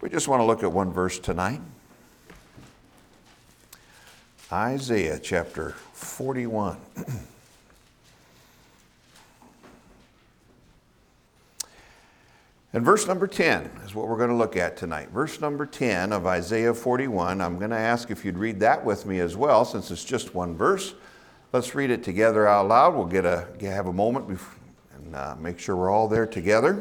We just want to look at one verse tonight. Isaiah chapter 41. And verse number 10 is what we're going to look at tonight. Verse number 10 of Isaiah 41. I'm going to ask if you'd read that with me as well, since it's just one verse. Let's read it together out loud. We'll have a moment and make sure we're all there together.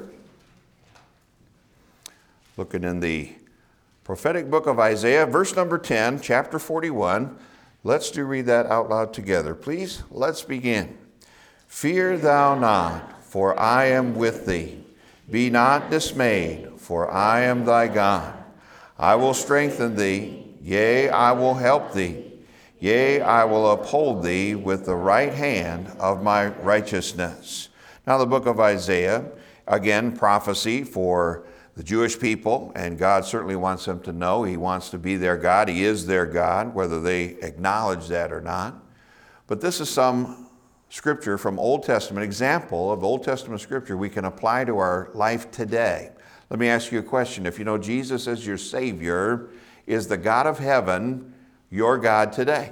Looking in the prophetic book of Isaiah, verse number 10, chapter 41. Let's read that out loud together. Please, let's begin. Fear thou not, for I am with thee. Be not dismayed, for I am thy God. I will strengthen thee, yea, I will help thee. Yea, I will uphold thee with the right hand of my righteousness. Now the book of Isaiah, again, prophecy for the Jewish people, and God certainly wants them to know He wants to be their God. He is their God, whether they acknowledge that or not. But this is some scripture from Old Testament, example of Old Testament scripture we can apply to our life today. Let me ask you a question. If you know Jesus as your Savior, is the God of heaven your God today?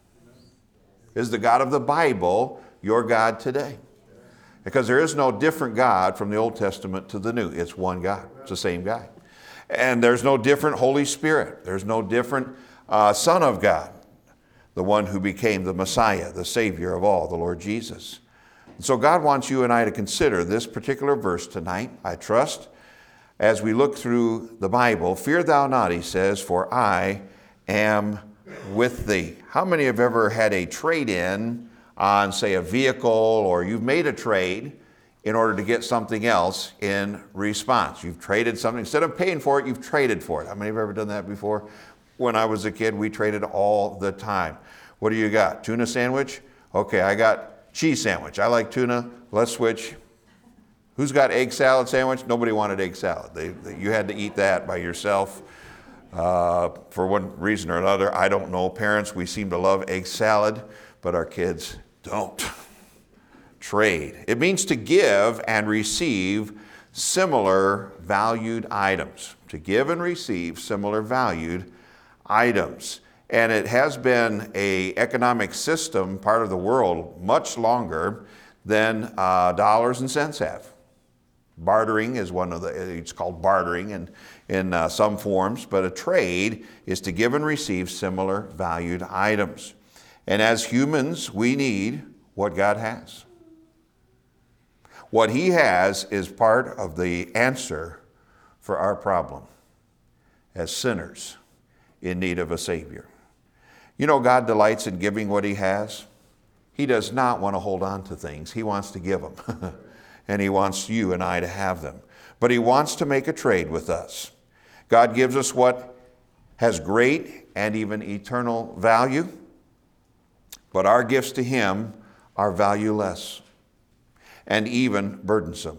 Is the God of the Bible your God today? Because there is no different God from the Old Testament to the New. It's one God. It's the same God. And there's no different Holy Spirit. There's no different Son of God, the one who became the Messiah, the Savior of all, the Lord Jesus. And so God wants you and I to consider this particular verse tonight, I trust, as we look through the Bible. Fear thou not, He says, for I am with thee. How many have ever had a trade-in on, say, a vehicle, or you've made a trade in order to get something else in response? You've traded something. Instead of paying for it, you've traded for it. How many have ever done that before? When I was a kid, we traded all the time. What do you got? Tuna sandwich? Okay, I got cheese sandwich. I like tuna. Let's switch. Who's got egg salad sandwich? Nobody wanted egg salad. You had to eat that by yourself. For one reason or another, I don't know. Parents, we seem to love egg salad, but our kids don't. Trade. It means to give and receive similar valued items. To give and receive similar valued items. And it has been an economic system, part of the world, much longer than dollars and cents have. Bartering is it's called bartering in some forms, but a trade is to give and receive similar valued items. And as humans, we need what God has. What He has is part of the answer for our problem as sinners in need of a Savior. You know, God delights in giving what He has. He does not want to hold on to things. He wants to give them. And He wants you and I to have them. But He wants to make a trade with us. God gives us what has great and even eternal value. But our gifts to Him are valueless and even burdensome.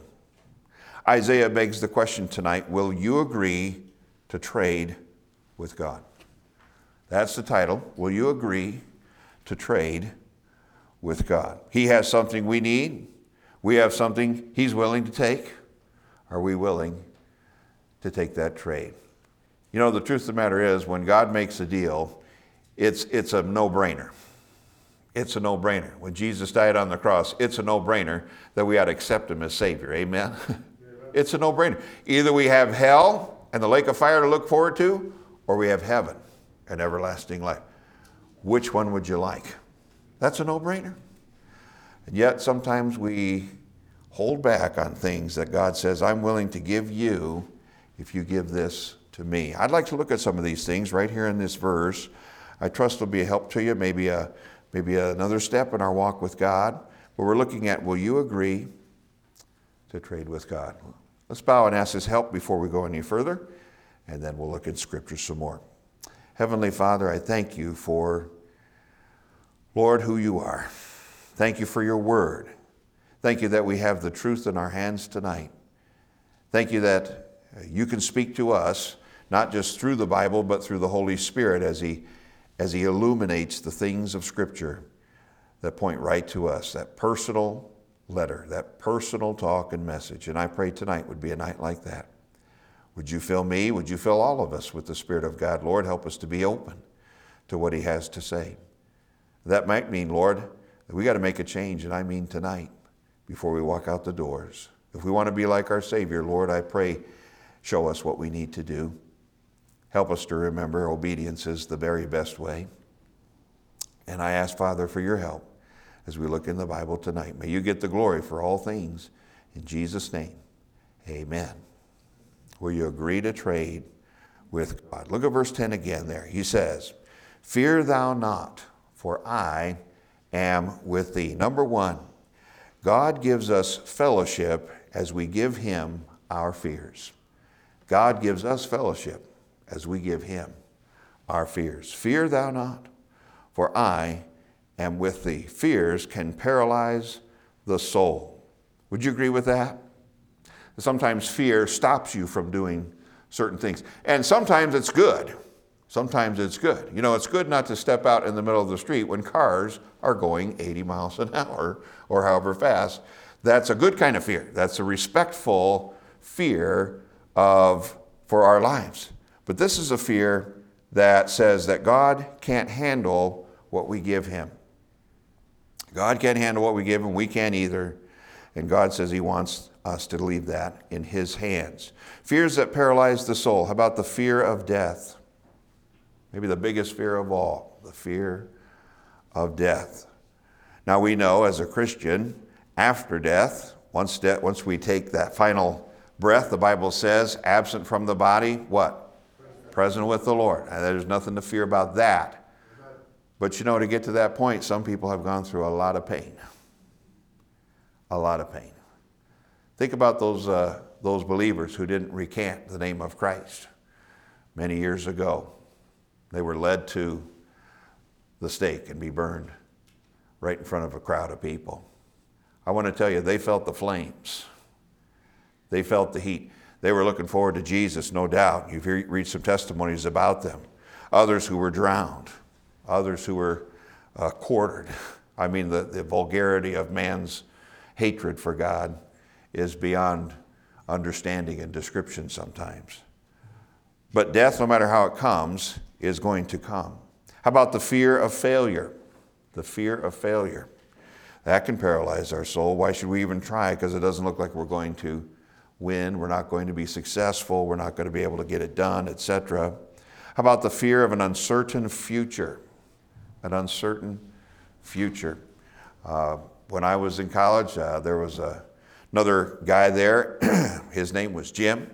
Isaiah begs the question tonight, will you agree to trade with God? That's the title. Will you agree to trade with God? He has something we need. We have something He's willing to take. Are we willing to take that trade? You know, the truth of the matter is, when God makes a deal, it's a no-brainer. It's a no-brainer. When Jesus died on the cross, it's a no-brainer that we ought to accept Him as Savior. Amen? It's a no-brainer. Either we have hell and the lake of fire to look forward to, or we have heaven and everlasting life. Which one would you like? That's a no-brainer. And yet sometimes we hold back on things that God says, I'm willing to give you if you give this to me. I'd like to look at some of these things right here in this verse. I trust it'll be a help to you, maybe another step in our walk with God. But we're looking at, will you agree to trade with God? Let's bow and ask His help before we go any further, and then we'll look at Scripture some more. Heavenly Father, I thank You for, Lord, who You are. Thank You for Your Word. Thank You that we have the truth in our hands tonight. Thank You that You can speak to us, not just through the Bible, but through the Holy Spirit as He illuminates the things of Scripture that point right to us, that personal letter, that personal talk and message. And I pray tonight would be a night like that. Would you fill me? Would you fill all of us with the Spirit of God? Lord, help us to be open to what he has to say. That might mean, Lord, that we got to make a change, and I mean tonight, before we walk out the doors. If we want to be like our Savior, Lord, I pray, show us what we need to do. Help us to remember obedience is the very best way. And I ask, Father, for your help as we look in the Bible tonight. May you get the glory for all things. In Jesus' name, amen. Will you agree to trade with God? Look at verse 10 again there. He says, fear thou not, for I am with thee. Number one, God gives us fellowship as we give him our fears. God gives us fellowship as we give him our fears. Fear thou not, for I am with thee. Fears can paralyze the soul. Would you agree with that? Sometimes fear stops you from doing certain things. And sometimes it's good. Sometimes it's good. You know, it's good not to step out in the middle of the street when cars are going 80 miles an hour or however fast. That's a good kind of fear. That's a respectful fear for our lives. But this is a fear that says that God can't handle what we give him. God can't handle what we give him. We can't either. And God says he wants us to leave that in his hands. Fears that paralyze the soul. How about the fear of death? Maybe the biggest fear of all, the fear of death. Now we know as a Christian, after death, once we take that final breath, the Bible says, absent from the body, what? Present with the Lord. And there's nothing to fear about that. But you know, to get to that point, some people have gone through a lot of pain. A lot of pain. Think about those believers who didn't recant the name of Christ many years ago. They were led to the stake and be burned right in front of a crowd of people. I want to tell you, they felt the flames. They felt the heat. They were looking forward to Jesus, no doubt. You've read some testimonies about them. Others who were drowned. Others who were quartered. I mean, the vulgarity of man's hatred for God is beyond understanding and description sometimes. But death, no matter how it comes, is going to come. How about the fear of failure? The fear of failure. That can paralyze our soul. Why should we even try? Because it doesn't look like we're going to win. We're not going to be successful. We're not going to be able to get it done, etc. How about the fear of an uncertain future? An uncertain future. When I was in college, there was another guy there. His name was Jim.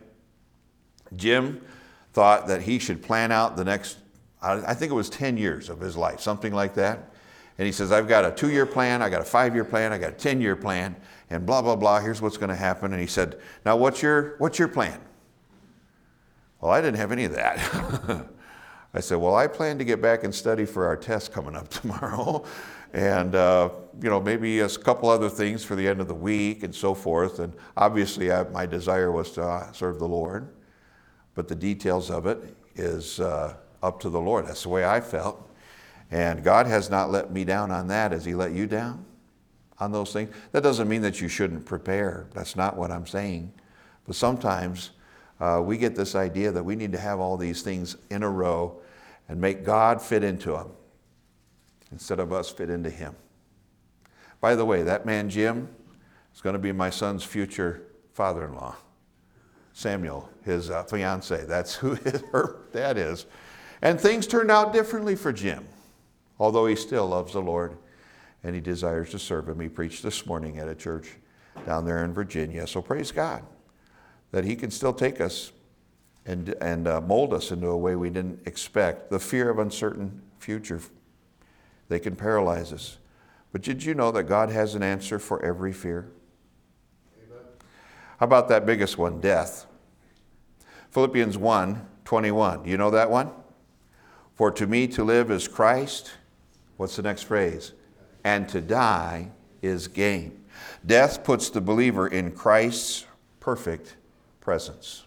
Jim thought that he should plan out the next, I think it was 10 years of his life, something like that. And he says, I've got a 2-year plan, I got a 5-year plan, I got a 10-year plan, and blah, blah, blah, here's what's going to happen. And he said, now what's your plan? Well, I didn't have any of that. I said, well, I plan to get back and study for our test coming up tomorrow. And, maybe a couple other things for the end of the week and so forth. And obviously my desire was to serve the Lord. But the details of it is up to the Lord. That's the way I felt. And God has not let me down on that. Has he let you down on those things? That doesn't mean that you shouldn't prepare. That's not what I'm saying. But sometimes we get this idea that we need to have all these things in a row and make God fit into them instead of us fit into him. By the way, that man Jim is going to be my son's future father-in-law. Samuel, his fiance. That's who her dad is. And things turned out differently for Jim, although he still loves the Lord and he desires to serve him. He preached this morning at a church down there in Virginia. So praise God that he can still take us and mold us into a way we didn't expect. The fear of uncertain future, they can paralyze us. But did you know that God has an answer for every fear? Amen. How about that biggest one, death? Philippians 1:21. Do you know that one? For to me to live is Christ. What's the next phrase? And to die is gain. Death puts the believer in Christ's perfect presence.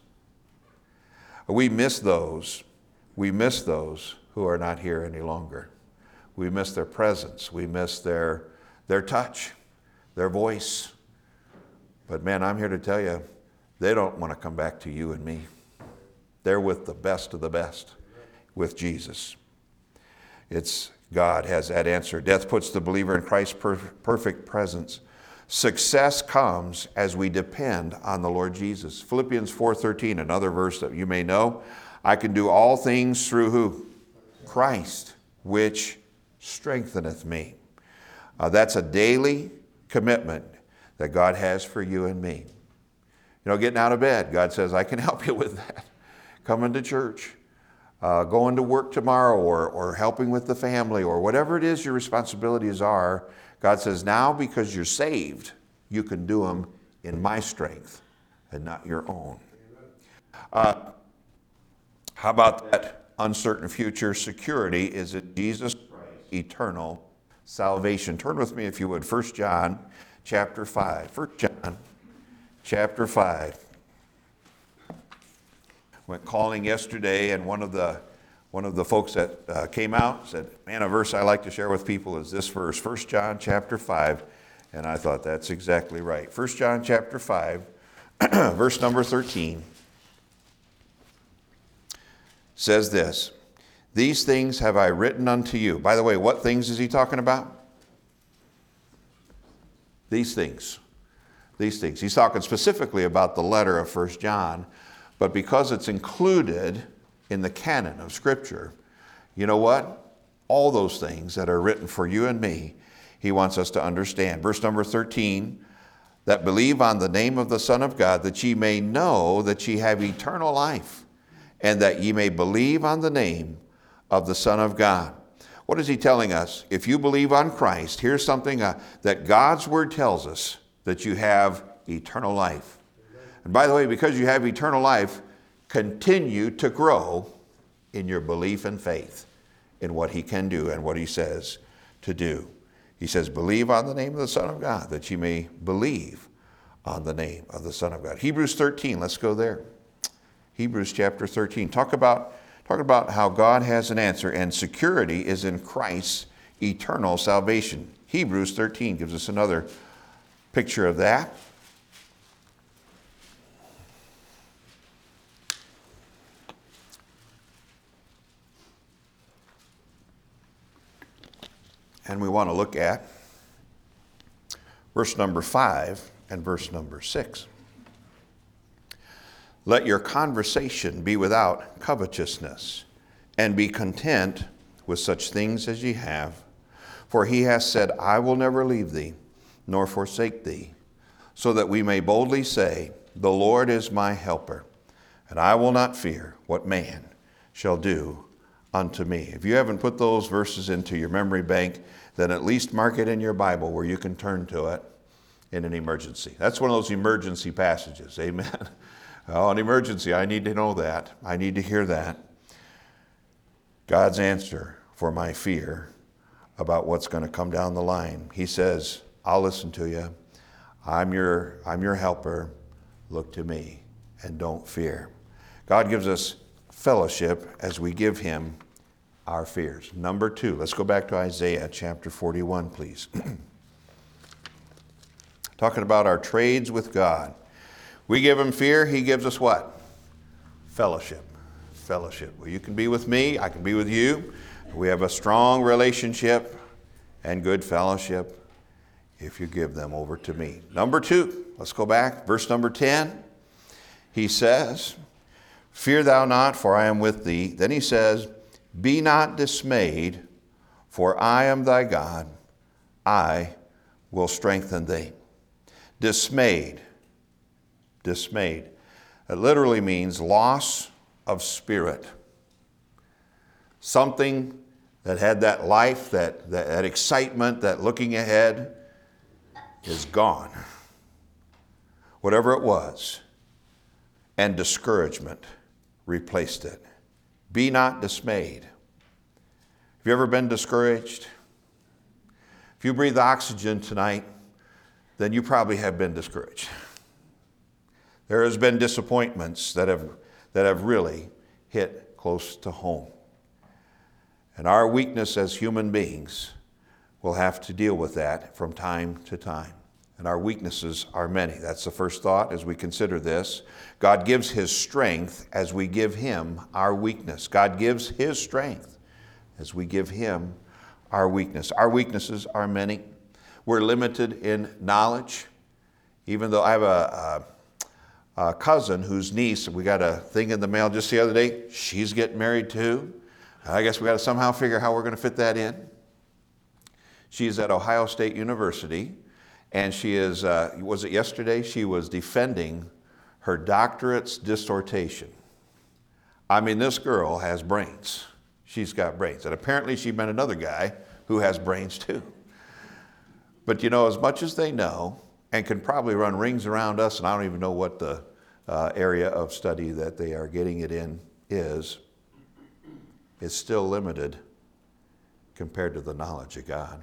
We miss those who are not here any longer. We miss their presence. We miss their touch, their voice. But man, I'm here to tell you, they don't want to come back to you and me. They're with the best of the best, with Jesus. It's God has that answer. Death puts the believer in Christ's perfect presence. Success comes as we depend on the Lord Jesus. Philippians 4:13, another verse that you may know. I can do all things through who? Christ, which strengtheneth me. That's a daily commitment that God has for you and me. You know, getting out of bed, God says, I can help you with that. Coming to church, going to work tomorrow, or helping with the family, or whatever it is your responsibilities are, God says, now because you're saved, you can do them in my strength and not your own. How about that uncertain future? Security is in Jesus Christ, eternal salvation. Turn with me, if you would, 1 John chapter 5. 1 John chapter 5. Went calling yesterday, and one of the folks that came out said, man, a verse I like to share with people is this verse, 1 John chapter 5. And I thought, that's exactly right. 1 John chapter 5, verse number 13, says this, these things have I written unto you. By the way, what things is he talking about? These things. These things. He's talking specifically about the letter of 1 John, but because it's included in the canon of Scripture, you know what? All those things that are written for you and me, he wants us to understand. Verse number 13, that believe on the name of the Son of God, that ye may know that ye have eternal life, and that ye may believe on the name of the Son of God. What is he telling us? If you believe on Christ, here's something that God's Word tells us, that you have eternal life. And by the way, because you have eternal life, continue to grow in your belief and faith in what he can do and what he says to do. He says, believe on the name of the Son of God, that you may believe on the name of the Son of God. Hebrews 13, let's go there. Hebrews chapter 13. Talk about how God has an answer, and security is in Christ's eternal salvation. Hebrews 13 gives us another picture of that. And we want to look at verse number 5 and verse number 6. Let your conversation be without covetousness, and be content with such things as ye have. For he has said, I will never leave thee, nor forsake thee, so that we may boldly say, the Lord is my helper, and I will not fear what man shall do unto me. If you haven't put those verses into your memory bank, then at least mark it in your Bible where you can turn to it in an emergency. That's one of those emergency passages, amen? Oh, an emergency, I need to know that. I need to hear that. God's answer for my fear about what's going to come down the line. He says, I'll listen to you. I'm your helper. Look to me and don't fear. God gives us fellowship as we give him our fears. Number 2, let's go back to Isaiah chapter 41, please. Talking about our trades with God. We give him fear, he gives us what? Fellowship. Fellowship. Well, you can be with me, I can be with you. We have a strong relationship and good fellowship if you give them over to me. Number 2, let's go back. Verse number 10. He says, fear thou not, for I am with thee. Then he says, be not dismayed, for I am thy God. I will strengthen thee. Dismayed. Dismayed. It literally means loss of spirit. Something that had that life, that excitement, that looking ahead is gone. Whatever it was. And discouragement replaced it. Be not dismayed. Have you ever been discouraged? If you breathe oxygen tonight, then you probably have been discouraged. There has been disappointments that have really hit close to home. And our weakness as human beings will have to deal with that from time to time. and our weaknesses are many. That's the first thought as we consider this. God gives His strength as we give Him our weakness. God gives His strength as we give Him our weakness. Our weaknesses are many. We're limited in knowledge. Even though I have a cousin whose niece, we got a thing in the mail just the other day, she's getting married too. I guess we got to somehow figure how we're going to fit that in. She's at Ohio State University, and she is, was it yesterday? She was defending her doctorate's dissertation. I mean, this girl has brains. She's got brains. And apparently she met another guy who has brains too. But you know, as much as they know, and can probably run rings around us, and I don't even know what the area of study that they are getting it in is, it's still limited compared to the knowledge of God.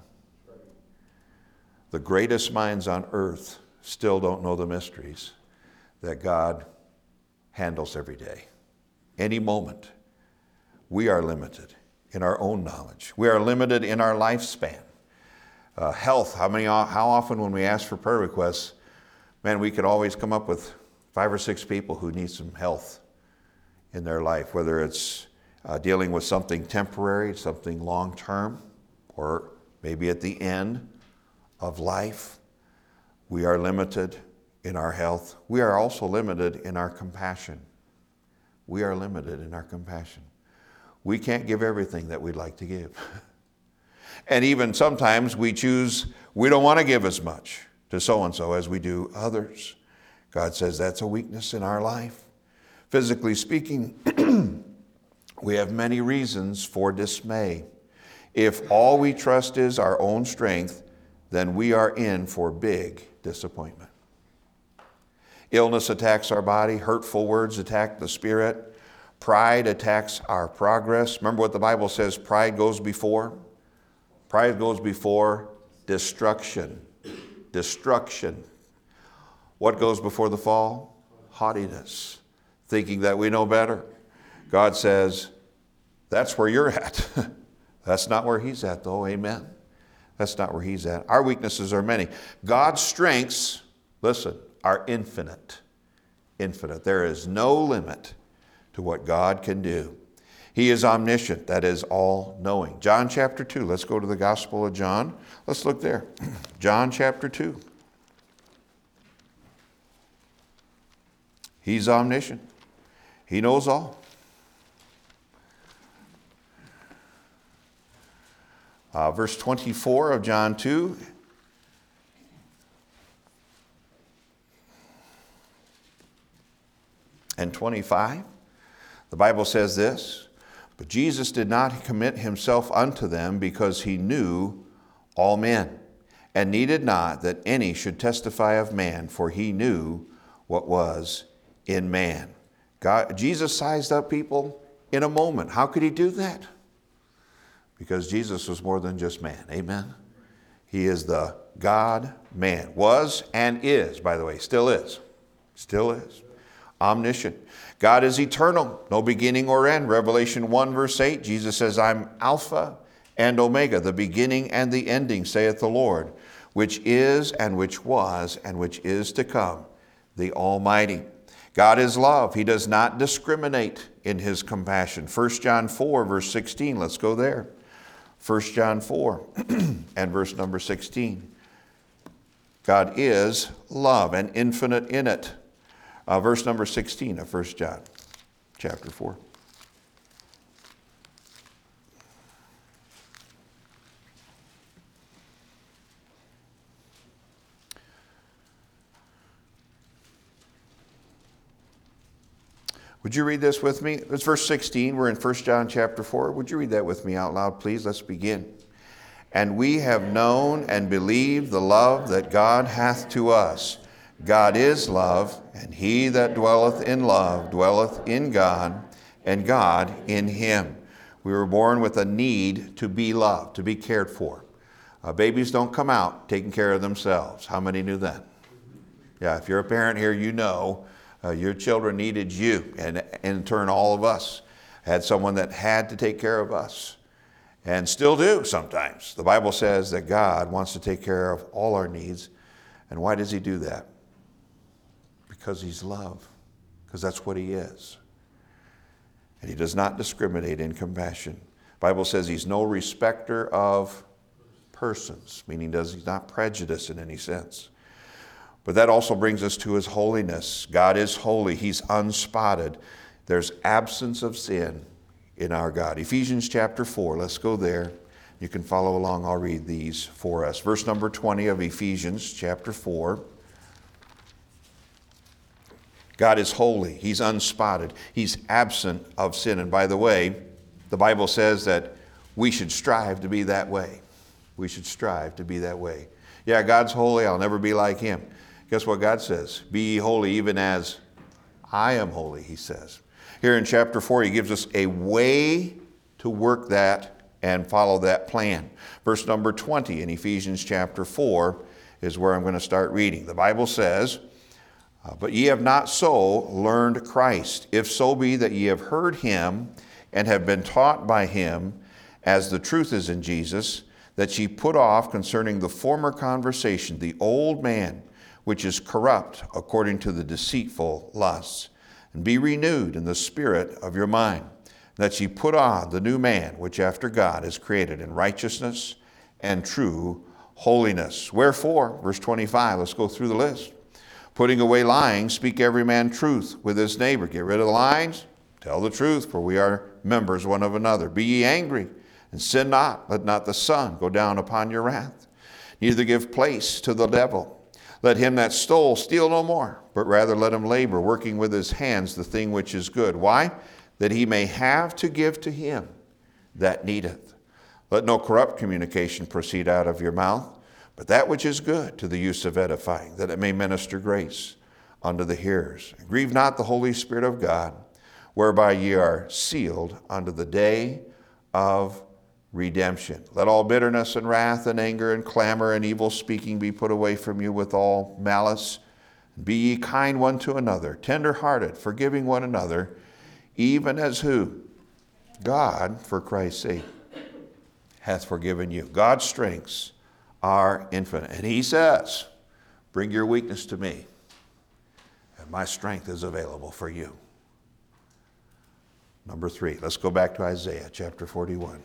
The greatest minds on earth still don't know the mysteries that God handles every day. Any moment, we are limited in our own knowledge. We are limited in our lifespan. Health, how often when we ask for prayer requests, man, we could always come up with 5 or 6 people who need some health in their life, whether it's dealing with something temporary, something long-term, or maybe at the end of life. We are limited in our health. We are also limited in our compassion. We are limited in our compassion. We can't give everything that we'd like to give. And even sometimes we don't want to give as much to so-and-so as we do others. God says that's a weakness in our life. Physically speaking, we have many reasons for dismay. If all we trust is our own strength, then we are in for big disappointment. Illness attacks our body. Hurtful words attack the spirit. Pride attacks our progress. Remember what the Bible says, pride goes before? Pride goes before destruction. Destruction. What goes before the fall? Haughtiness. Thinking that we know better. God says, that's where you're at. That's not where He's at, though. Amen. That's not where He's at. Our weaknesses are many. God's strengths, listen, are infinite. Infinite. There is no limit to what God can do. He is omniscient, that is all-knowing. John chapter 2, let's go to the Gospel of John. Let's look there. John chapter 2. He's omniscient. He knows all. Verse 24 of John 2. And 25. The Bible says this, but Jesus did not commit Himself unto them because He knew all men, and needed not that any should testify of man, for He knew what was in man. Jesus sized up people in a moment. How could He do that? Because Jesus was more than just man. Amen? He is the God-man. Was and is, by the way. Still is. Still is. Omniscient. God is eternal, no beginning or end. Revelation 1 verse 8, Jesus says, I'm Alpha and Omega, the beginning and the ending, saith the Lord, which is and which was and which is to come, the Almighty. God is love. He does not discriminate in His compassion. 1 John 4 verse 16, let's go there. 1 John 4 and verse number 16. God is love and infinite in it. Verse number 16 of 1 John chapter 4. Would you read this with me? It's verse 16. We're in 1 John chapter 4. Would you read that with me out loud, please? Let's begin. And we have known and believed the love that God hath to us. God is love, and he that dwelleth in love dwelleth in God, and God in him. We were born with a need to be loved, to be cared for. Babies don't come out taking care of themselves. How many knew that? Yeah, if you're a parent here, you know your children needed you, and in turn all of us had someone that had to take care of us, and still do sometimes. The Bible says that God wants to take care of all our needs, And why does he do that? Because he's love. Because that's what he is. And he does not discriminate in compassion. The Bible says he's no respecter of persons, meaning he's not prejudiced in any sense. But that also brings us to his holiness. God is holy. He's unspotted. There's absence of sin in our God. Ephesians chapter 4, let's go there. You can follow along. I'll read these for us. Verse number 20 of Ephesians chapter 4. God is holy. He's unspotted. He's absent of sin. And by the way, the Bible says that we should strive to be that way. We should strive to be that way. Yeah, God's holy. I'll never be like him. Guess what God says? Be ye holy even as I am holy, he says. Here in chapter 4, he gives us a way to work that and follow that plan. Verse number 20 in Ephesians chapter 4 is where I'm going to start reading. The Bible says, but ye have not so learned Christ, if so be that ye have heard him and have been taught by him, as the truth is in Jesus, that ye put off concerning the former conversation the old man, which is corrupt according to the deceitful lusts, and be renewed in the spirit of your mind, that ye put on the new man, which after God is created in righteousness and true holiness. Wherefore, verse 25, let's go through the list. Putting away lying, speak every man truth with his neighbor. Get rid of the lies, tell the truth, for we are members one of another. Be ye angry, and sin not. Let not the sun go down upon your wrath. Neither give place to the devil. Let him that stole steal no more, but rather let him labor, working with his hands the thing which is good. Why? That he may have to give to him that needeth. Let no corrupt communication proceed out of your mouth, but that which is good to the use of edifying, that it may minister grace unto the hearers. And grieve not the Holy Spirit of God, whereby ye are sealed unto the day of redemption. Let all bitterness and wrath and anger and clamor and evil speaking be put away from you with all malice. Be ye kind one to another, tender-hearted, forgiving one another, even as who? God, for Christ's sake, hath forgiven you. God's strengths are infinite. And he says, bring your weakness to me, and my strength is available for you. Number 3, let's go back to Isaiah chapter 41.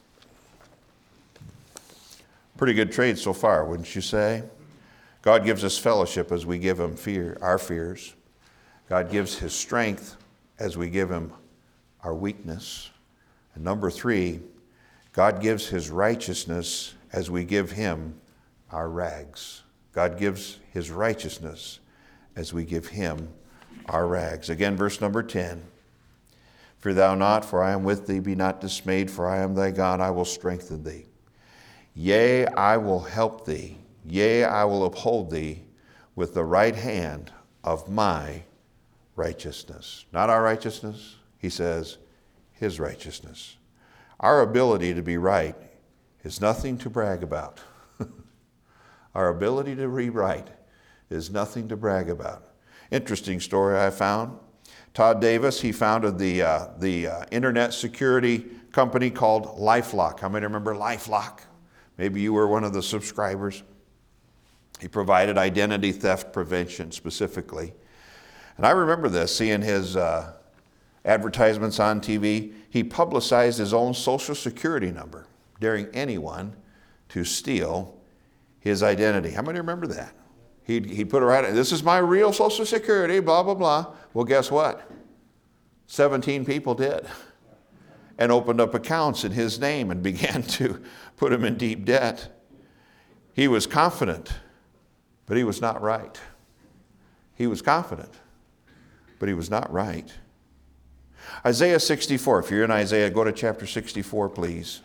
Pretty good trade so far, wouldn't you say? God gives us fellowship as we give him our fears. God gives his strength as we give him our weakness. And number 3, God gives his righteousness as we give him our rags. God gives his righteousness as we give him our rags. Again, verse number 10. Fear thou not, for I am with thee. Be not dismayed, for I am thy God. I will strengthen thee. Yea, I will help thee. Yea, I will uphold thee with the right hand of my righteousness. Not our righteousness, he says, his righteousness. Our ability to be right is nothing to brag about. Our ability to be right is nothing to brag about. Interesting story I found. Todd Davis, he founded the internet security company called LifeLock. How many remember LifeLock? Maybe you were one of the subscribers. He provided identity theft prevention specifically. And I remember this, seeing his advertisements on TV. He publicized his own social security number, daring anyone to steal his identity. How many remember that? He'd put it right, this is my real social security, blah, blah, blah. Well, guess what? 17 people did, and opened up accounts in his name and began to put him in deep debt. He was confident, but he was not right. He was confident, but he was not right. Isaiah 64, if you're in Isaiah, go to chapter 64, please.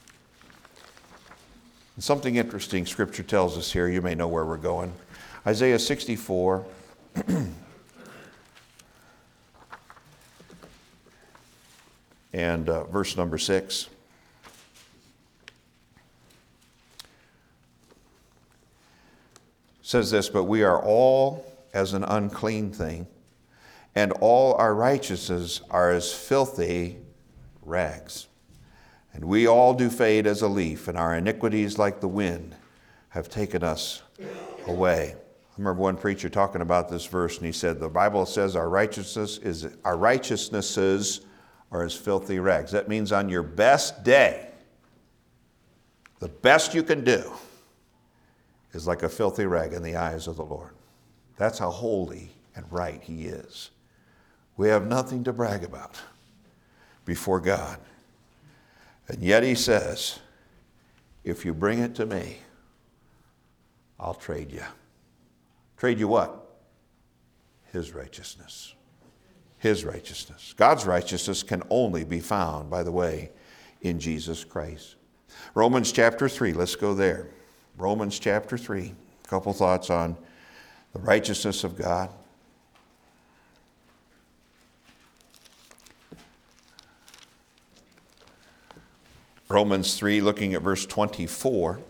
And something interesting Scripture tells us here. You may know where we're going. Isaiah 64. And verse number 6. Says this, but we are all as an unclean thing, and all our righteousnesses are as filthy rags. And we all do fade as a leaf, and our iniquities like the wind have taken us away. remember one preacher talking about this verse, and he said, the Bible says our righteousnesses are as filthy rags. That means on your best day, the best you can do is like a filthy rag in the eyes of the Lord. That's how holy and right he is. We have nothing to brag about before God. And yet he says, if you bring it to me, I'll trade you. Trade you what? His righteousness. His righteousness. God's righteousness can only be found, by the way, in Jesus Christ. Romans chapter 3, let's go there. Romans chapter 3, a couple thoughts on the righteousness of God. Romans 3, looking at verse 24.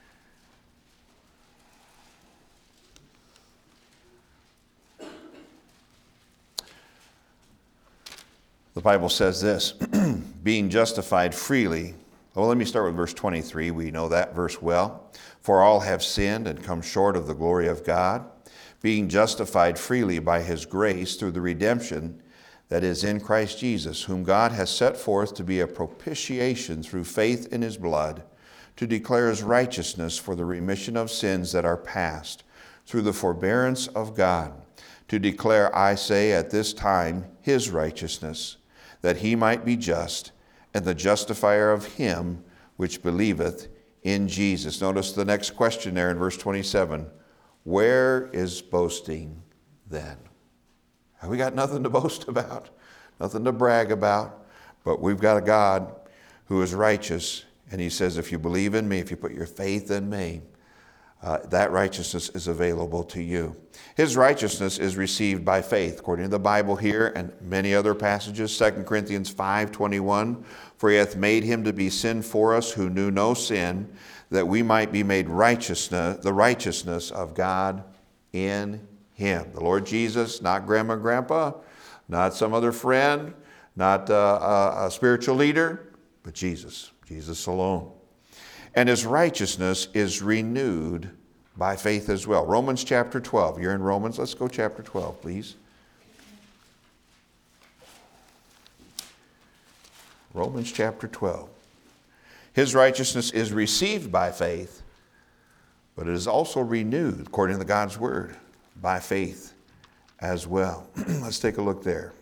The Bible says this, being justified freely. Well, let me start with verse 23. We know that verse well. For all have sinned and come short of the glory of God, being justified freely by his grace through the redemption that is in Christ Jesus, whom God has set forth to be a propitiation through faith in his blood, to declare his righteousness for the remission of sins that are past, through the forbearance of God, to declare, I say, at this time, his righteousness, that he might be just, and the justifier of him which believeth in Jesus. Notice the next question there in verse 27. Where is boasting then? We got nothing to boast about, nothing to brag about, but we've got a God who is righteous, and he says, if you believe in me, if you put your faith in me, that righteousness is available to you. His righteousness is received by faith, according to the Bible here and many other passages. 2 Corinthians 5:21, for he hath made him to be sin for us who knew no sin, that we might be made the righteousness of God in him. The Lord Jesus, not grandma, grandpa, not some other friend, not a spiritual leader, but Jesus alone. And his righteousness is renewed by faith as well. Romans chapter 12. You're in Romans. Let's go chapter 12, please. Romans chapter 12. His righteousness is received by faith, but it is also renewed, according to God's word, by faith as well. Let's take a look there.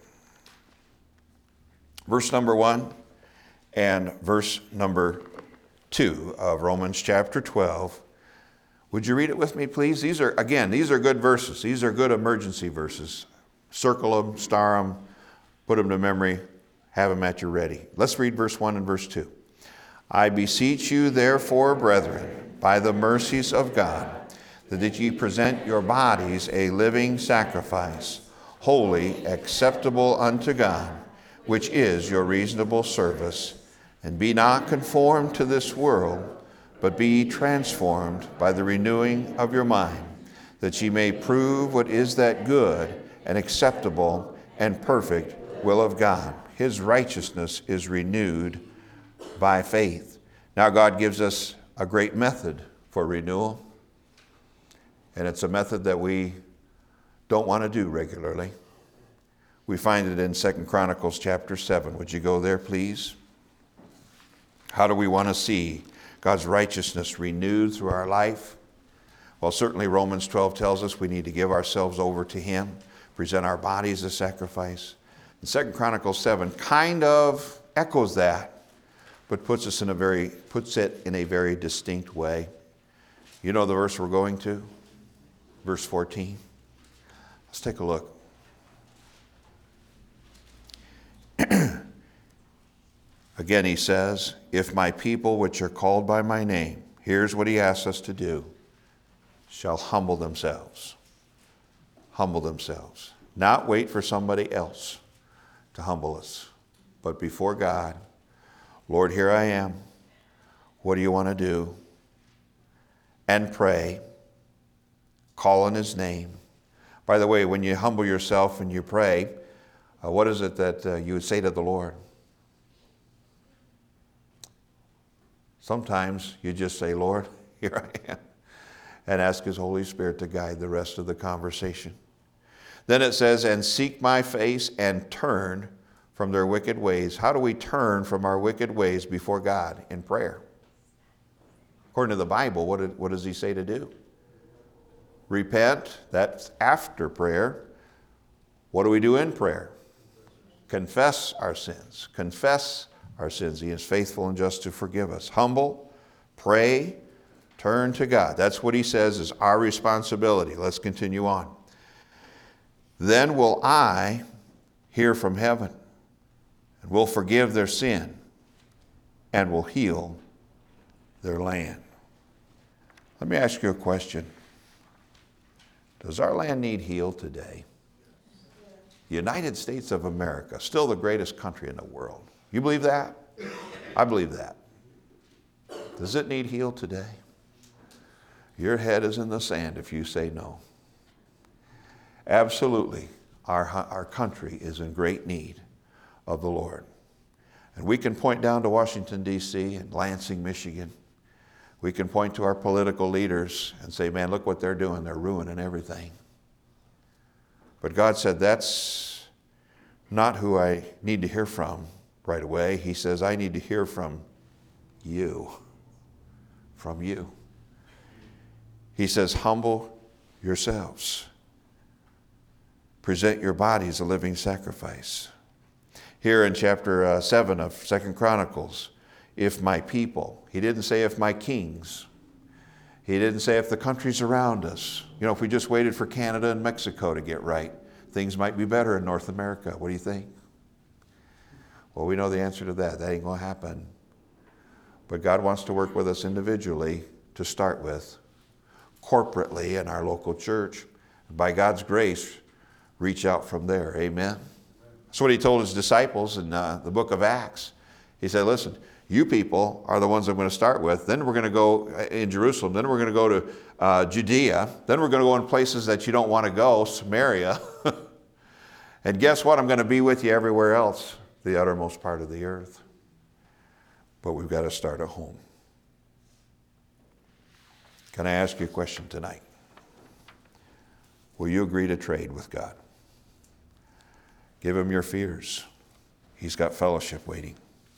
Verse number 1 and verse number 2 of Romans chapter 12. Would you read it with me, please? These are good verses. These are good emergency verses. Circle them, star them, put them to memory, have them at your ready. Let's read verse 1 and verse 2. I beseech you, therefore, brethren, by the mercies of God, that ye present your bodies a living sacrifice, holy, acceptable unto God, which is your reasonable service. And be not conformed to this world, but be ye transformed by the renewing of your mind, that ye may prove what is that good and acceptable and perfect will of God. His righteousness is renewed by faith. Now God gives us a great method for renewal, and it's a method that we don't want to do regularly. We find it in 2 Chronicles chapter 7. Would you go there, please? How do we want to see God's righteousness renewed through our life? Well, certainly Romans 12 tells us we need to give ourselves over to him, present our bodies as sacrifice. And 2 Chronicles 7 kind of echoes that, but puts it in a very distinct way. You know the verse we're going to? Verse 14. Let's take a look. Again, he says, if my people which are called by my name, here's what he asks us to do, shall humble themselves. Humble themselves. Not wait for somebody else to humble us, but before God, Lord, here I am. What do you want to do? And pray. Call on his name. By the way, when you humble yourself and you pray, what is it that you would say to the Lord? Sometimes you just say, Lord, here I am. and ask His Holy Spirit to guide the rest of the conversation. Then it says, and seek my face and turn from their wicked ways. How do we turn from our wicked ways before God? In prayer. According to the Bible, what does He say to do? Repent, that's after prayer. What do we do in prayer? Confess our sins. Confess our sins. He is faithful and just to forgive us. Humble, pray, turn to God. That's what He says is our responsibility. Let's continue on. Then will I hear from heaven, and will forgive their sin, and will heal their land. Let me ask you a question. Does our land need healed today? The United States of America, still the greatest country in the world. You believe that? I believe that. Does it need healed today? Your head is in the sand if you say no. Absolutely, our country is in great need of the Lord. And we can point down to Washington, D.C. and Lansing, Michigan. We can point to our political leaders and say, man, look what they're doing. They're ruining everything. But God said, that's not who I need to hear from right away. He says, I need to hear from you. From you. He says, humble yourselves. Present your bodies a living sacrifice. Here in chapter 7 of 2 Chronicles, if my people, he didn't say if my kings. He didn't say if the countries around us. You know, if we just waited for Canada and Mexico to get right, things might be better in North America. What do you think? Well, we know the answer to that. That ain't going to happen. But God wants to work with us individually to start with, corporately in our local church. By God's grace, reach out from there. Amen? That's what He told His disciples in the book of Acts. He said, listen, you people are the ones I'm going to start with. Then we're going to go in Jerusalem. Then we're going to go to Judea. Then we're going to go in places that you don't want to go, Samaria. And guess what? I'm going to be with you everywhere else, the uttermost part of the earth. But we've got to start at home. Can I ask you a question tonight? Will you agree to trade with God? Give Him your fears. He's got fellowship waiting.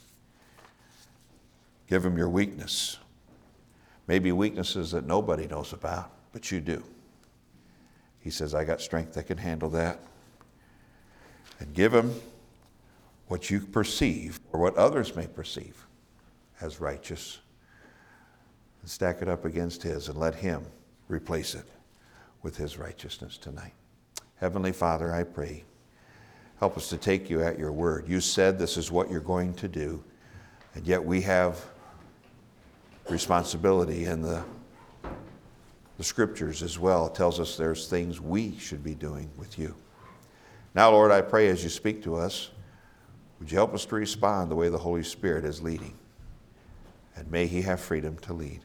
Give Him your weakness. Maybe weaknesses that nobody knows about, but you do. He says, I got strength that can handle that. And give Him what you perceive, or what others may perceive as righteous, and stack it up against His and let Him replace it with His righteousness tonight. Heavenly Father, I pray, help us to take You at Your word. You said this is what You're going to do, and yet we have responsibility in the Scriptures as well. It tells us there's things we should be doing with You. Now, Lord, I pray as You speak to us, would You help us to respond the way the Holy Spirit is leading? And may He have freedom to lead.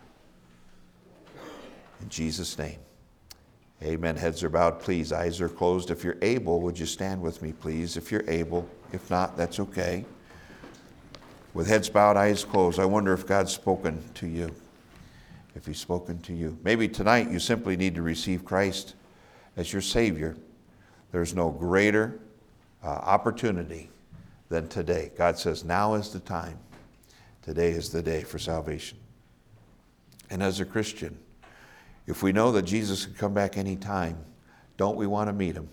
In Jesus' name, amen. Heads are bowed, please. Eyes are closed. If you're able, would you stand with me, please? If you're able. If not, that's okay. With heads bowed, eyes closed, I wonder if God's spoken to you. If He's spoken to you. Maybe tonight you simply need to receive Christ as your Savior. There's no greater opportunity than today. God says, now is the time. Today is the day for salvation. And as a Christian, if we know that Jesus can come back any time, don't we want to meet Him?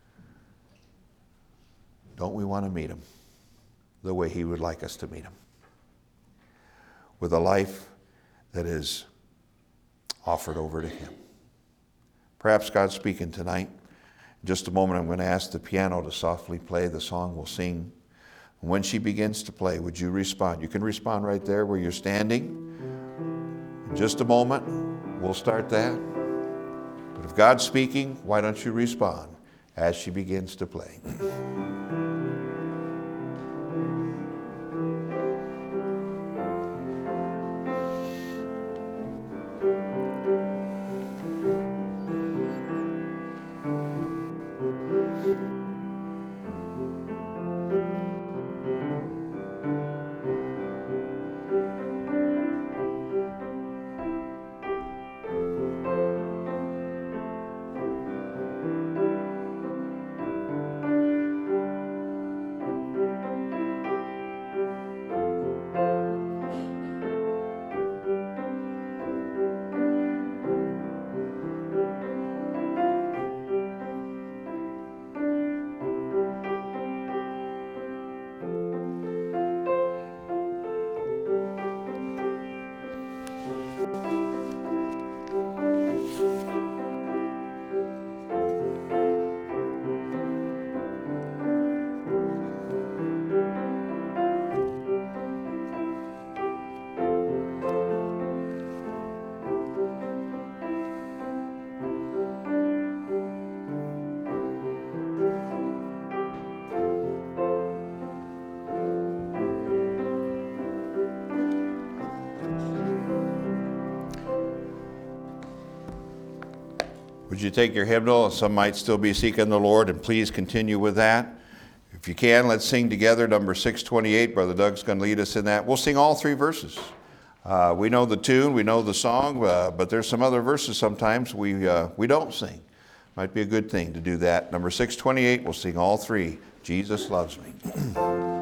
Don't we want to meet Him the way He would like us to meet Him? With a life that is offered over to Him. Perhaps God's speaking tonight. In just a moment, I'm going to ask the piano to softly play the song we'll sing. And when she begins to play, would you respond? You can respond right there where you're standing. In just a moment, we'll start that. But if God's speaking, why don't you respond as she begins to play? Would you take your hymnal? Some might still be seeking the Lord, and please continue with that. If you can, let's sing together number 628. Brother Doug's going to lead us in that. We'll sing all three verses. We know the tune, we know the song, but there's some other verses sometimes we don't sing. Might be a good thing to do that. Number 628, we'll sing all three. Jesus loves me.